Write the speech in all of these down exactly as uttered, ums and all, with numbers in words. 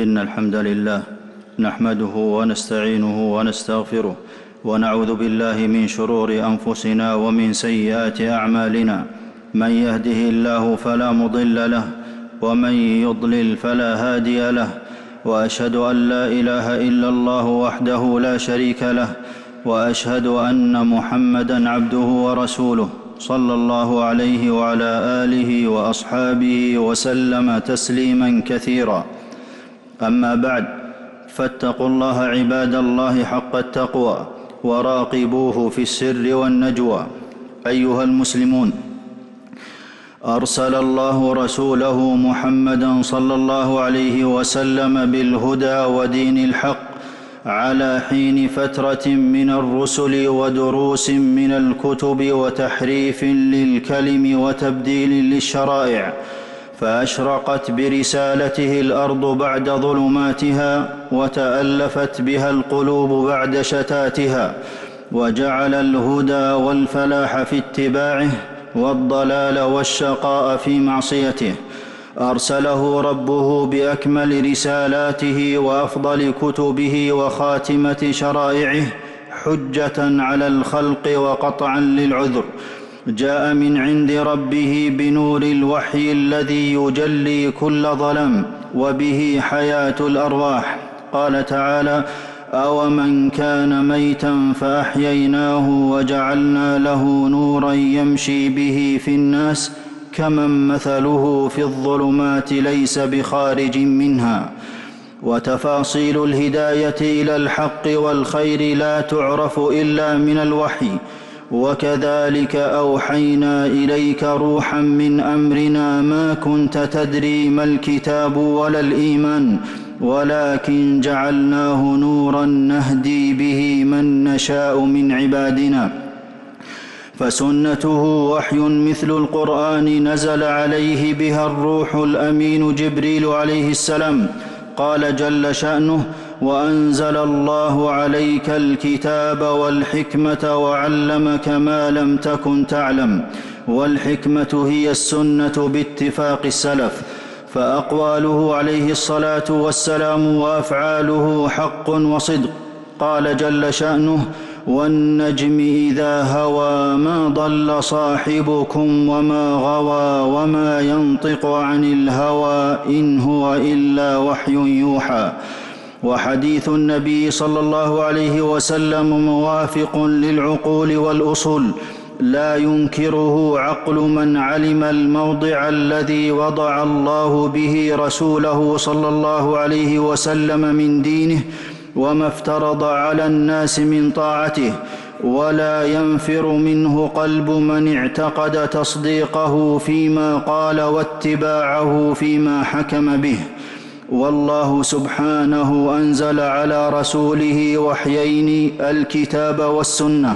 إن الحمد لله نحمده ونستعينه ونستغفره ونعوذ بالله من شرور أنفسنا ومن سيئات أعمالنا. من يهده الله فلا مضل له ومن يضلل فلا هادي له، وأشهد أن لا إله إلا الله وحده لا شريك له، وأشهد أن محمدًا عبده ورسوله صلى الله عليه وعلى آله وأصحابه وسلم تسليمًا كثيرا. أما بعد، فاتقوا الله عباد الله حق التقوى وراقبوه في السر والنجوى. أيها المسلمون، أرسل الله رسوله محمدًا صلى الله عليه وسلم بالهدى ودين الحق على حين فترة من الرسل ودروس من الكتب وتحريف للكلم وتبديل للشرائع، فأشرقت برسالته الأرض بعد ظلماتها، وتألفت بها القلوب بعد شتاتها، وجعل الهدى والفلاح في اتباعه والضلال والشقاء في معصيته. أرسله ربه بأكمل رسالاته وأفضل كتبه وخاتمة شرائعه حجة على الخلق وقطعا للعذر. جاء من عند ربه بنور الوحي الذي يجلي كل ظلم وبه حياة الأرواح. قال تعالى: أومن كان ميتا فأحييناه وجعلنا له نورا يمشي به في الناس كمن مثله في الظلمات ليس بخارج منها. وتفاصيل الهداية إلى الحق والخير لا تعرف إلا من الوحي. وكذلك أوحينا إليك روحا من أمرنا ما كنت تدري ما الكتاب ولا الإيمان، ولكن جعلناه نورا نهدي به من نشاء من عبادنا. فسنته وحي مثل القرآن نزل عليه بها الروح الأمين جبريل عليه السلام. قال جل شأنه: وأنزل الله عليك الكتاب والحكمة وعلمك ما لم تكن تعلم. والحكمة هي السنة باتفاق السلف، فأقواله عليه الصلاة والسلام وأفعاله حق وصدق. قال جل شأنه: والنجم إذا هوى ما ضل صاحبكم وما غوى وما ينطق عن الهوى إن هو إلا وحي يوحى. وحديث النبي صلى الله عليه وسلم موافق للعقول والأصول، لا ينكره عقل من علم الموضع الذي وضع الله به رسوله صلى الله عليه وسلم من دينه وما افترض على الناس من طاعته، ولا ينفر منه قلب من اعتقد تصديقه فيما قال واتباعه فيما حكم به. والله سبحانه أنزل على رسوله وحيين: الكتاب والسنة،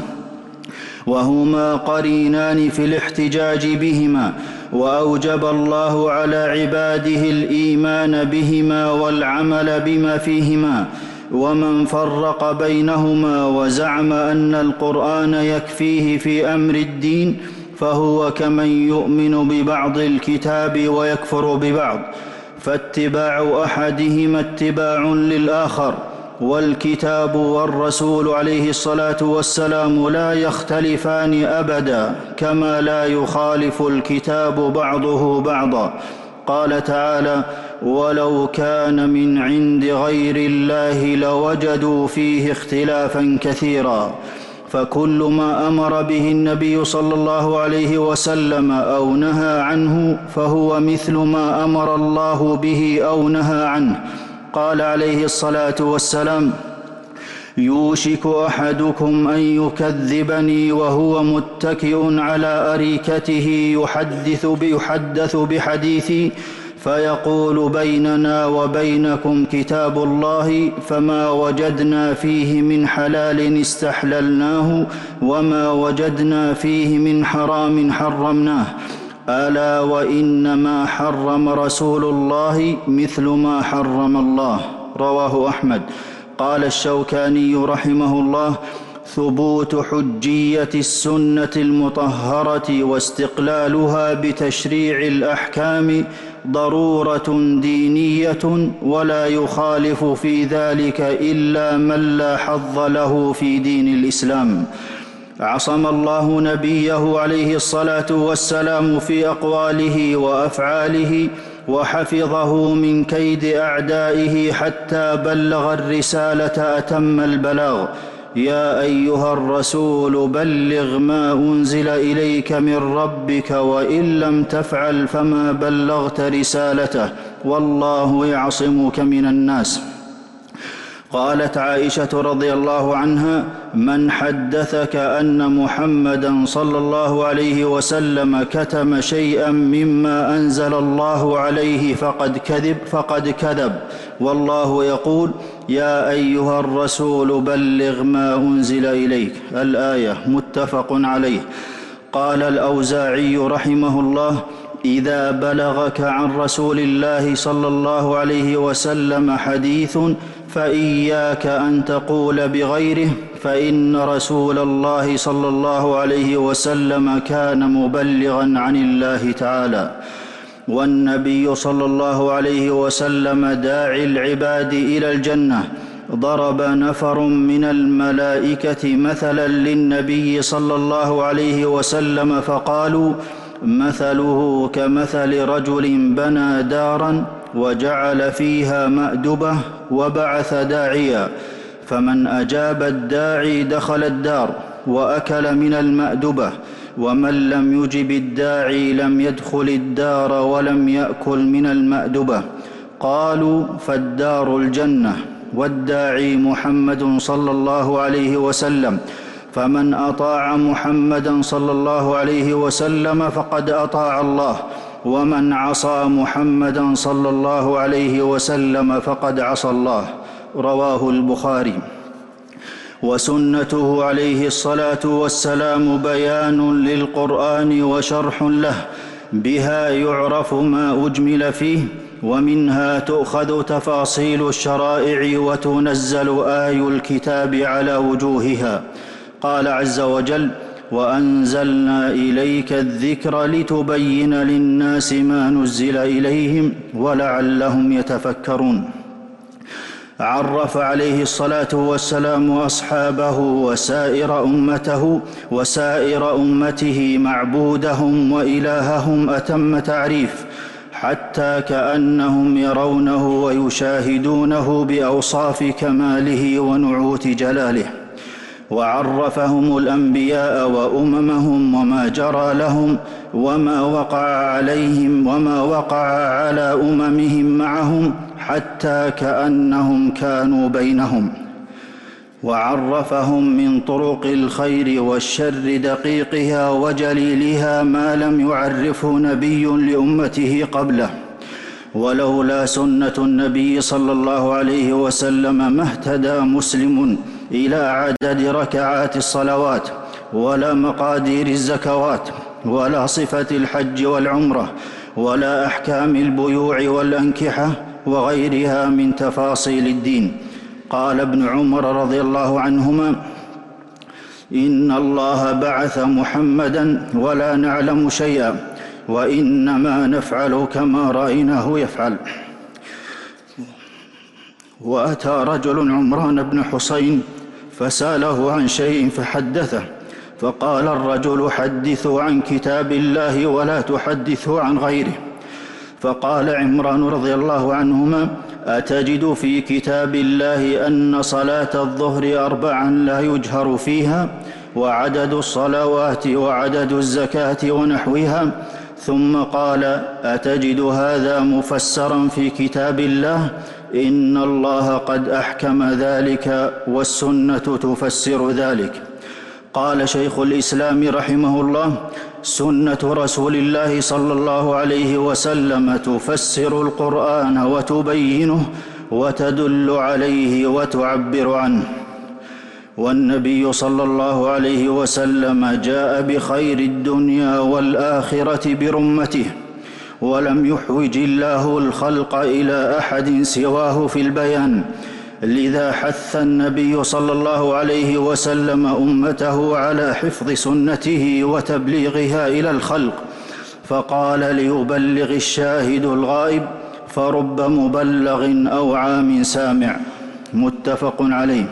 وهما قرينان في الاحتجاج بهما. وأوجب الله على عباده الإيمان بهما والعمل بما فيهما. ومن فرق بينهما وزعم أن القرآن يكفيه في أمر الدين فهو كمن يؤمن ببعض الكتاب ويكفر ببعض، فاتباع أحدهما اتباع للآخر. والكتاب والرسول عليه الصلاة والسلام لا يختلفان أبدا، كما لا يخالف الكتاب بعضه بعضا. قال تعالى: ولو كان من عند غير الله لوجدوا فيه اختلافا كثيرا. فكل ما أمر به النبي صلى الله عليه وسلم أو نهى عنه فهو مثل ما أمر الله به أو نهى عنه. قال عليه الصلاة والسلام: يوشك أحدكم أن يكذبني وهو متكئ على أريكته يحدث بيحدث بحديثي فيقول: بيننا وبينكم كتاب الله، فما وجدنا فيه من حلال استحللناه وما وجدنا فيه من حرام حرمناه. ألا وإنما حرم رسول الله مثل ما حرم الله. رواه أحمد. قال الشوكاني رحمه الله: ثبوت حجية السنة المطهرة واستقلالها بتشريع الأحكام ضرورة دينية، ولا يخالف في ذلك إلا من لا حظ له في دين الإسلام. عصم الله نبيه عليه الصلاة والسلام في أقواله وأفعاله، وحفظه من كيد أعدائه حتى بلغ الرسالة أتم البلاغ. يا أيها الرسول بلغ ما أنزل إليك من ربك وإن لم تفعل فما بلغت رسالته والله يعصمك من الناس. قالت عائشة رضي الله عنها: من حدثك أن محمدًا صلى الله عليه وسلم كتم شيئا مما أنزل الله عليه فقد كذب فقد كذب، والله يقول: يا أيها الرسول بلغ ما أنزل إليك. الآية متفق عليه. قال الأوزاعي رحمه الله: إذا بلغك عن رسول الله صلى الله عليه وسلم حديث فإياك أن تقول بغيره، فإن رسول الله صلى الله عليه وسلم كان مبلغا عن الله تعالى، والنبي صلى الله عليه وسلم داعي العباد إلى الجنة. ضرب نفر من الملائكة مثلا للنبي صلى الله عليه وسلم فقالوا: مثله كمثل رجل بنى دارا وجعل فيها مأدبة وبعث داعيا، فمن أجاب الداعي دخل الدار وأكل من المأدبة، ومن لم يجب الداعي لم يدخل الدار ولم يأكل من المأدبة. قالوا: فالدار الجنة والداعي محمد صلى الله عليه وسلم، فمن أطاع محمدا صلى الله عليه وسلم فقد أطاع الله، ومن عصى محمدا صلى الله عليه وسلم فقد عصى الله. رواه البخاري. وسنته عليه الصلاة والسلام بيان للقرآن وشرح له، بها يعرف ما أجمل فيه، ومنها تؤخذ تفاصيل الشرائع وتنزل آي الكتاب على وجوهها. قال عز وجل: وأنزلنا إليك الذكر لتبين للناس ما نزل إليهم ولعلهم يتفكرون. عرف عليه الصلاة والسلام أصحابه وسائر أمته وسائر أمته معبودهم وإلههم أتم تعريف، حتى كأنهم يرونه ويشاهدونه بأوصاف كماله ونعوت جلاله. وعرفهم الأنبياء وأممهم وما جرى لهم وما وقع عليهم وما وقع على أممهم معهم، حتى كأنهم كانوا بينهم. وعرفهم من طرق الخير والشر دقيقها وجليلها ما لم يعرفه نبي لأمته قبله. ولولا سنة النبي صلى الله عليه وسلم ما اهتدى مسلم إلى عدد ركعات الصلوات، ولا مقادير الزكوات، ولا صفة الحج والعمرة، ولا أحكام البيوع والأنكحة وغيرها من تفاصيل الدين. قال ابن عمر رضي الله عنهما: إن الله بعث محمدا ولا نعلم شيئا، وإنما نفعل كما رأيناه يفعل. وأتى رجل عمران بن حسين فسأله عن شيء فحدثه، فقال الرجل: حدثوا عن كتاب الله ولا تحدثوا عن غيره. فقال عمران رضي الله عنهما: أتجد في كتاب الله أن صلاة الظهر أربعا لا يجهر فيها، وعدد الصلوات وعدد الزكاة ونحوها؟ ثم قال: أتجد هذا مفسرا في كتاب الله؟ إن الله قد أحكم ذلك والسنة تفسر ذلك. قال شيخ الإسلام رحمه الله: سنة رسول الله صلى الله عليه وسلم تفسر القرآن وتبينه وتدل عليه وتعبر عنه. والنبي صلى الله عليه وسلم جاء بخير الدنيا والآخرة برمته، ولم يحوج الله الخلق إلى أحد سواه في البيان، لذا حث النبي صلى الله عليه وسلم أمته على حفظ سنته وتبليغها إلى الخلق، فقال ليبلغ الشاهد الغائب، فرب مبلغ أوعى من سامع. متفق عليه.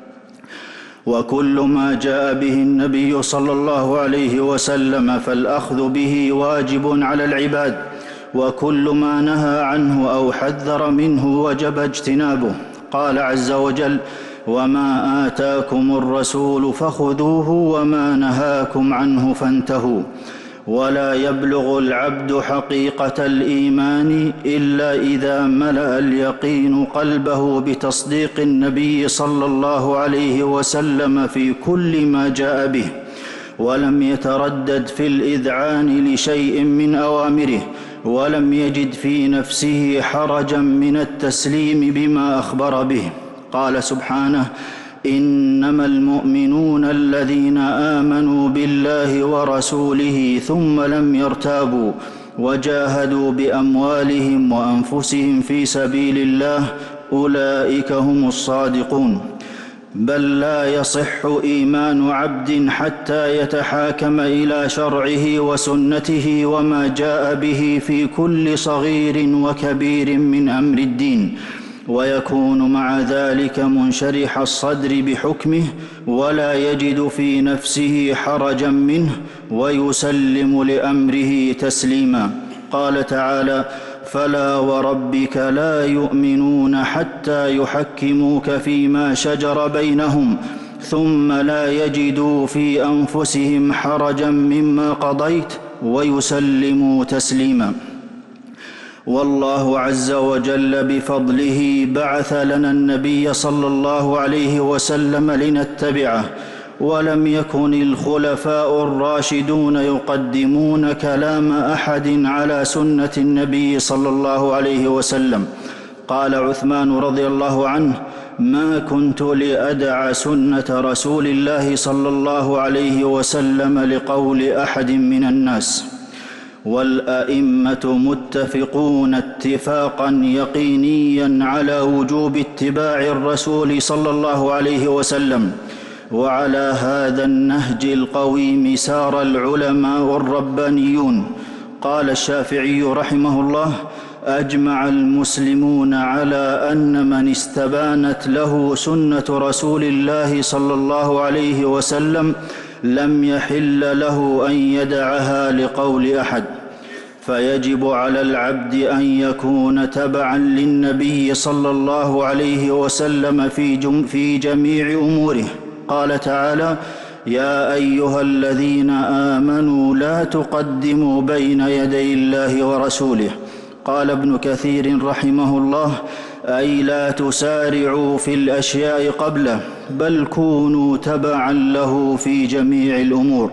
وكل ما جاء به النبي صلى الله عليه وسلم فالأخذ به واجب على العباد، وكل ما نهى عنه أو حذر منه وجب اجتنابه. قال عز وجل: وما آتاكم الرسول فخذوه وما نهاكم عنه فانتهوا. ولا يبلغ العبد حقيقة الإيمان إلا إذا ملأ اليقين قلبه بتصديق النبي صلى الله عليه وسلم في كل ما جاء به، ولم يتردد في الإذعان لشيء من أوامره، ولم يجد في نفسه حرجا من التسليم بما أخبر به. قال سبحانه: إنما المؤمنون الذين آمنوا بالله ورسوله ثم لم يرتابوا وجاهدوا بأموالهم وأنفسهم في سبيل الله أولئك هم الصادقون. بل لا يصح إيمان عبد حتى يتحاكم إلى شرعه وسنته وما جاء به في كل صغير وكبير من أمر الدين، ويكون مع ذلك منشرح الصدر بحكمه، ولا يجد في نفسه حرجا منه، ويسلم لأمره تسليما. قال تعالى: فلا وربك لا يؤمنون حتى يحكموك فيما شجر بينهم ثم لا يجدوا في أنفسهم حرجا مما قضيت ويسلموا تسليما. والله عز وجل بفضله بعث لنا النبي صلى الله عليه وسلم لنتبعه، ولم يكن الخلفاء الراشدون يقدمون كلام أحد على سنة النبي صلى الله عليه وسلم. قال عثمان رضي الله عنه: ما كنت لأدع سنة رسول الله صلى الله عليه وسلم لقول أحد من الناس. والأئمة متفقون اتفاقا يقينيا على وجوب اتباع الرسول صلى الله عليه وسلم، وعلى هذا النهج القويم سار العلماء الربانيون. قال الشافعي رحمه الله: أجمع المسلمون على أن من استبانت له سنة رسول الله صلى الله عليه وسلم لم يحل له أن يدعها لقول أحد، فيجب على العبد أن يكون تبعا للنبي صلى الله عليه وسلم في, جم في جميع أموره. قال تعالى: يا أيها الذين آمنوا لا تقدموا بين يدي الله ورسوله. قال ابن كثير رحمه الله: أي لا تسارعوا في الأشياء قبله، بل كونوا تبعا له في جميع الأمور.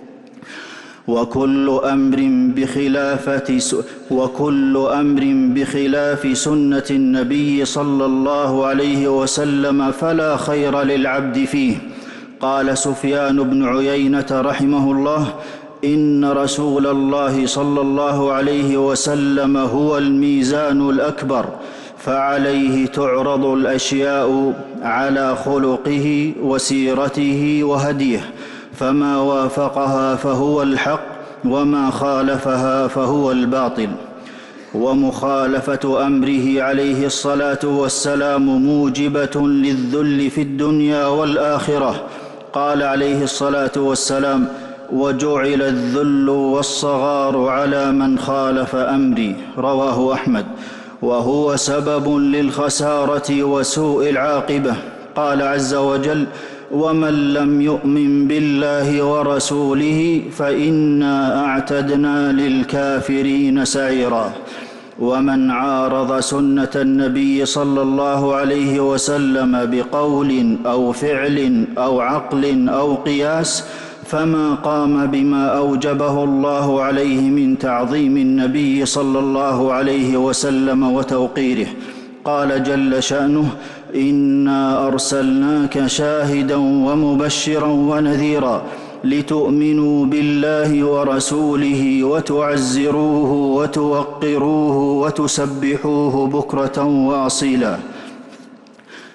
وكل أمر بخلافة وكل أمر بخلاف سنة النبي صلى الله عليه وسلم فلا خير للعبد فيه. قال سفيان بن عيينة رحمه الله: إن رسول الله صلى الله عليه وسلم هو الميزان الأكبر، فعليه تعرض الأشياء على خلقه وسيرته وهديه، فما وافقها فهو الحق، وما خالفها فهو الباطل. ومخالفة أمره عليه الصلاة والسلام موجبة للذل في الدنيا والآخرة. قال عليه الصلاة والسلام: وجعل الذل والصغار على من خالف أمري. رواه أحمد. وهو سبب للخسارة وسوء العاقبة. قال عز وجل: ومن لم يؤمن بالله ورسوله فإنا أعتدنا للكافرين سعيرا. ومن عارض سنة النبي صلى الله عليه وسلم بقول أو فعل أو عقل أو قياس فما قام بما أوجبه الله عليه من تعظيم النبي صلى الله عليه وسلم وتوقيره. قال جل شأنه: إنا أرسلناك شاهدا ومبشرا ونذيرا لتؤمنوا بالله ورسوله وتعزروه وتوقروه وتسبحوه بكرة وأصيلا.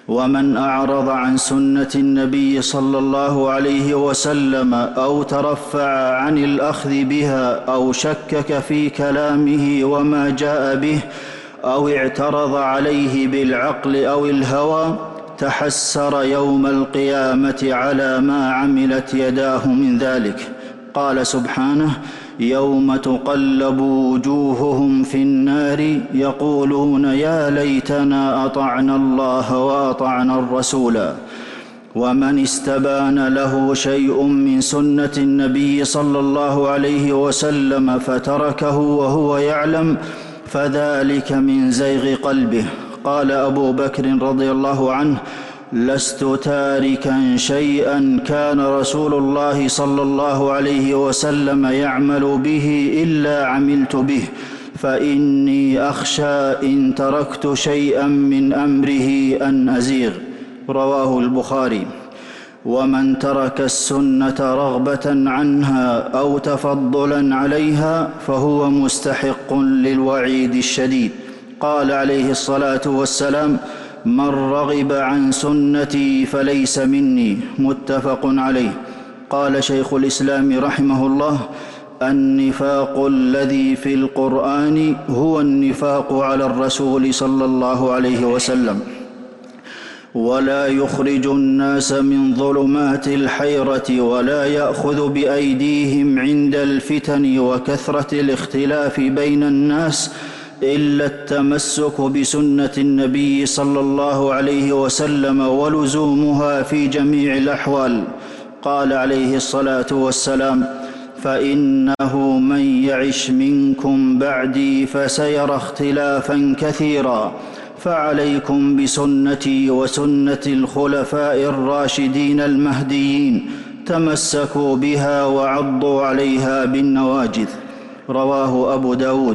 ومن أعرض عن سنة النبي صلى الله عليه وسلم أو ترفع عن الأخذ بها أو شكك في كلامه وما جاء به أو اعترض عليه بالعقل أو الهوى تحسر يوم القيامة على ما عملت يداه من ذلك. قال سبحانه: يوم تقلب وجوههم في النار يقولون يا ليتنا أطعنا الله وأطعنا الرسولا. ومن استبان له شيء من سنة النبي صلى الله عليه وسلم فتركه وهو يعلم فذلك من زيغ قلبه. قال أبو بكر رضي الله عنه: لست تاركا شيئا كان رسول الله صلى الله عليه وسلم يعمل به إلا عملت به، فإني أخشى إن تركت شيئا من أمره أن أزيغ. رواه البخاري. ومن ترك السنة رغبة عنها أو تفضلا عليها فهو مستحق للوعيد الشديد. قال عليه الصلاة والسلام: من رغب عن سنتي فليس مني. متفق عليه. قال شيخ الإسلام رحمه الله: النفاق الذي في القرآن هو النفاق على الرسول صلى الله عليه وسلم، ولا يخرج الناس من ظلمات الحيرة ولا يأخذ بأيديهم عند الفتن وكثرة الاختلاف بين الناس إلا التمسك بسنة النبي صلى الله عليه وسلم ولزومها في جميع الأحوال. قال عليه الصلاة والسلام: فإنه من يعش منكم بعدي فسيرى اختلافا كثيرا، فعليكم بسنتي وسنة الخلفاء الراشدين المهديين، تمسكوا بها وعضوا عليها بالنواجذ. رواه أبو داود.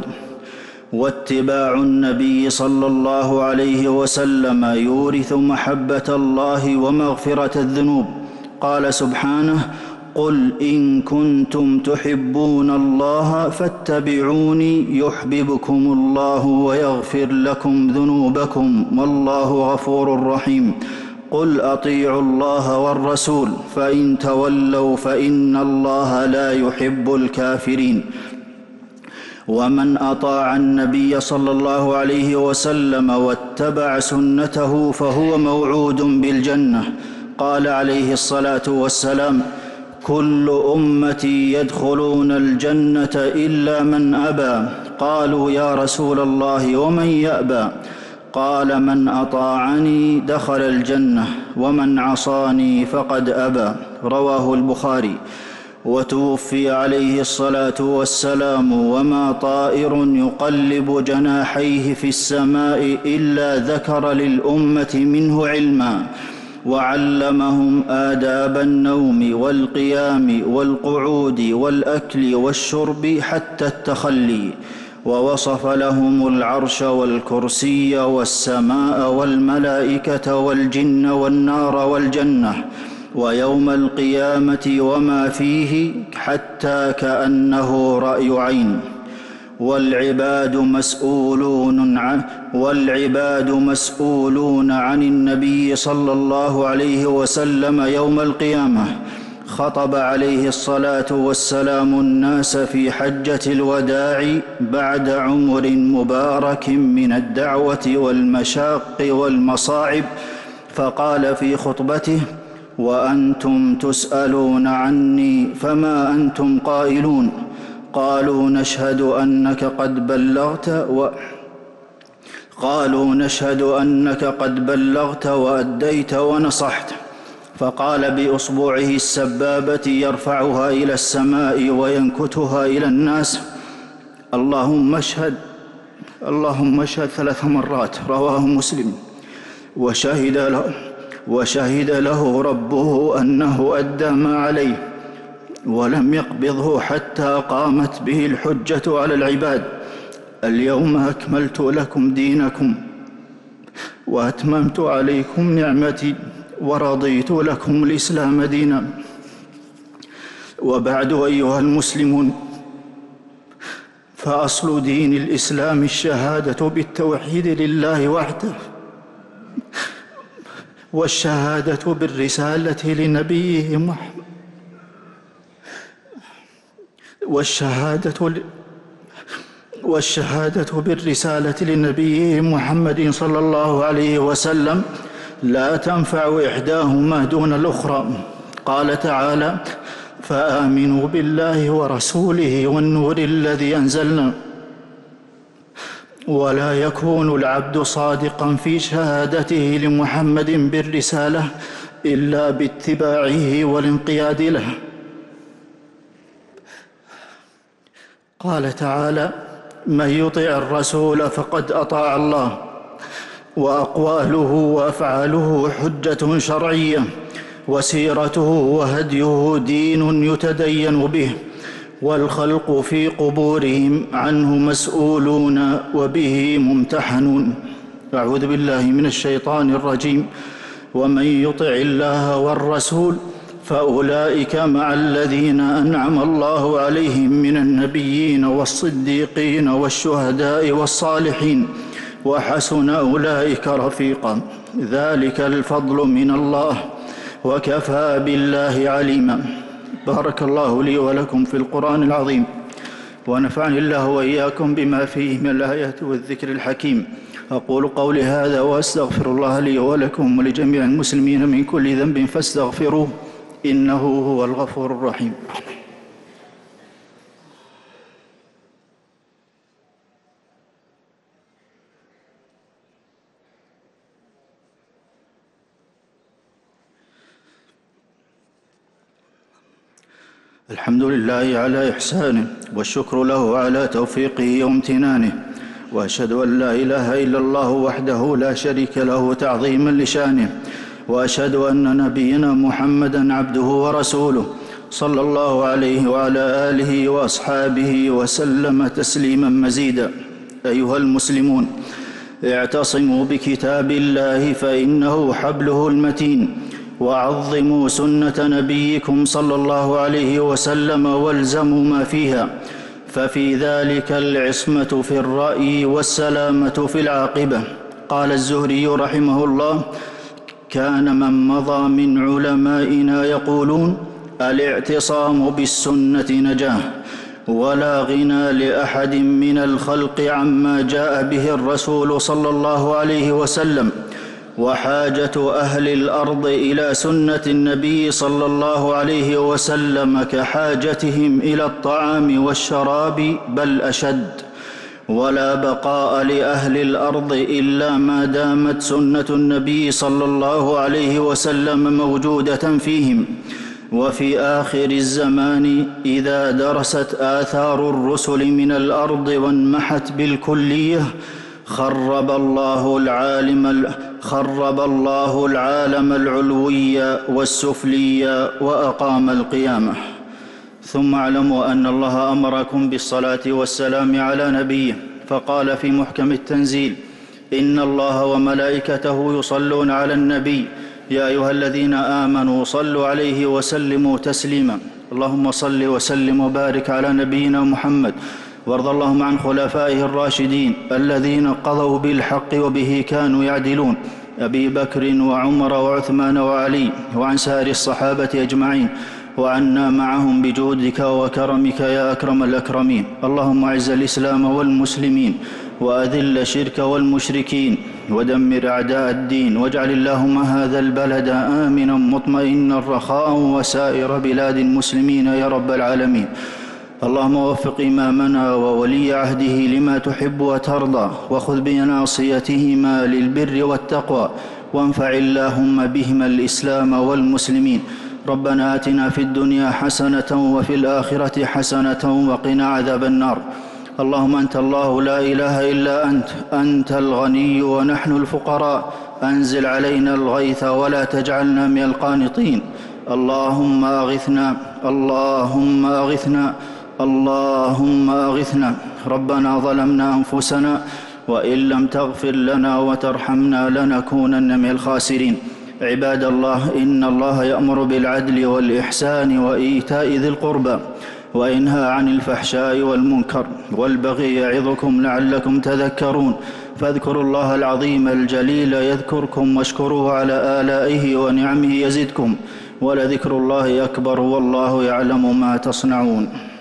واتباع النبي صلى الله عليه وسلم يورث محبة الله ومغفرة الذنوب. قال سبحانه: قل إن كنتم تحبون الله فاتبعوني يحببكم الله ويغفر لكم ذنوبكم والله غفور رحيم. قل أطيعوا الله والرسول فإن تولوا فإن الله لا يحب الكافرين. ومن أطاع النبي صلى الله عليه وسلم واتبع سنته فهو موعود بالجنة. قال عليه الصلاة والسلام: كل أمتي يدخلون الجنة إلا من أبى. قالوا يا رسول الله ومن يأبى؟ قال: من أطاعني دخل الجنة ومن عصاني فقد أبى. رواه البخاري. وتوفي عليه الصلاة والسلام وما طائر يقلب جناحيه في السماء إلا ذكر للأمة منه علما، وعلمهم آداب النوم والقيام والقعود والأكل والشرب حتى التخلي، ووصف لهم العرش والكرسي والسماء والملائكة والجن والنار والجنة ويوم القيامة وما فيه حتى كأنه رأي عين. والعباد مسؤولون عن والعباد مسؤولون عن النبي صلى الله عليه وسلم يوم القيامة. خطب عليه الصلاة والسلام الناس في حجة الوداع بعد عمر مبارك من الدعوة والمشاق والمصاعب، فقال في خطبته: وأنتم تسألون عني فما أنتم قائلون؟ قالوا نشهد أنك قد بلغت و قالوا نشهد أنك قد بلغت وأديت ونصحت. فقال بإصبعه السبابة يرفعها إلى السماء وينكتها إلى الناس: اللهم اشهد اللهم اشهد ثلاث مرات. رواه مسلم. وشهد له وشهد له ربه أنه أدى ما عليه ولم يقبضه حتى قامت به الحجة على العباد: اليوم أكملت لكم دينكم وأتممت عليكم نعمتي ورضيت لكم الإسلام دينا. وبعد أيها المسلمون، فأصل دين الإسلام الشهادة بالتوحيد لله وحده والشهادة بالرسالة لنبيه محمد والشهادة والشهادة بالرسالة لنبيه محمد صلى الله عليه وسلم لا تنفع إحداهما دون الأخرى. قال تعالى: فآمنوا بالله ورسوله والنور الذي أنزلنا. ولا يكون العبد صادقا في شهادته لمحمد بالرسالة إلا باتباعه والانقياد له. قال تعالى: من يطع الرسول فقد أطاع الله. وأقواله وأفعاله حجة شرعية، وسيرته وهديه دين يتدين به، والخلق في قبورهم عنه مسؤولون وبه ممتحنون. أعوذ بالله من الشيطان الرجيم. ومن يطع الله والرسول فأولئك مع الذين أنعم الله عليهم من النبيين والصديقين والشهداء والصالحين وحسن أولئك رفيقا. ذلك الفضل من الله وكفى بالله عليما. بارك الله لي ولكم في القرآن العظيم، ونفعني الله وإياكم بما فيه من الآيات والذكر الحكيم. أقول قولي هذا وأستغفر الله لي ولكم ولجميع المسلمين من كل ذنب فاستغفروه إنه هو الغفور الرحيم. الحمد لله على إحسانه، والشكر له على توفيقه وامتنانه، وأشهد أن لا إله إلا الله وحده لا شريك له تعظيما لشانه، وأشهد أن نبينا محمدًا عبده ورسوله صلى الله عليه وعلى آله وأصحابه وسلم تسليما مزيدا. أيها المسلمون، اعتصموا بكتاب الله فإنه حبله المتين، وعظموا سنة نبيكم صلى الله عليه وسلم والزموا ما فيها، ففي ذلك العصمة في الرأي والسلامة في العاقبة. قال الزهري رحمه الله: كان من مضى من علمائنا يقولون: الاعتصام بالسنة نجاة، ولا غنى لأحد من الخلق عما جاء به الرسول صلى الله عليه وسلم. وحاجة أهل الأرض إلى سنة النبي صلى الله عليه وسلم كحاجتهم إلى الطعام والشراب بل أشد. ولا بقاء لأهل الأرض إلا ما دامت سنة النبي صلى الله عليه وسلم موجودة فيهم. وفي آخر الزمان إذا درست آثار الرسل من الأرض وانمحت بالكلية خرب الله العالم خرب الله العالم العلوي والسفلي وأقام القيامة. ثم اعلموا أن الله أمركم بالصلاة والسلام على نبيه، فقال في محكم التنزيل: إن الله وملائكته يصلون على النبي يا أيها الذين آمنوا صلوا عليه وسلموا تسليما. اللهم صل وسلم وبارك على نبينا محمد، وارض اللهم عن خلفائه الراشدين الذين قضوا بالحق وبه كانوا يعدلون، أبي بكر وعمر وعثمان وعلي، وعن سائر الصحابة أجمعين، وعنا معهم بجودك وكرمك يا أكرم الأكرمين. اللهم أعز الإسلام والمسلمين، وأذل الشرك والمشركين، ودمر أعداء الدين، واجعل اللهم هذا البلد آمنا مطمئنا رخاء وسائر بلاد المسلمين يا رب العالمين. اللهم وفق إمامنا وولي عهده لما تحب وترضى، وخذ بناصيتهما للبر والتقوى، وانفع اللهم بهما الإسلام والمسلمين. ربنا آتنا في الدنيا حسنة وفي الآخرة حسنة وقنا عذاب النار. اللهم أنت الله لا إله إلا أنت، أنت الغني ونحن الفقراء، أنزل علينا الغيث ولا تجعلنا من القانطين. اللهم أغثنا، اللهم أغثنا، اللهم أغثنا. ربنا ظلمنا أنفسنا وإن لم تغفر لنا وترحمنا لنكونن من الخاسرين. عباد الله، إن الله يأمر بالعدل والإحسان وإيتاء ذي القربى، وينهى عن الفحشاء والمنكر والبغي يعظكم لعلكم تذكرون. فاذكروا الله العظيم الجليل يذكركم واشكروه على آلائه ونعمه يزدكم ولذكر الله أكبر والله يعلم ما تصنعون.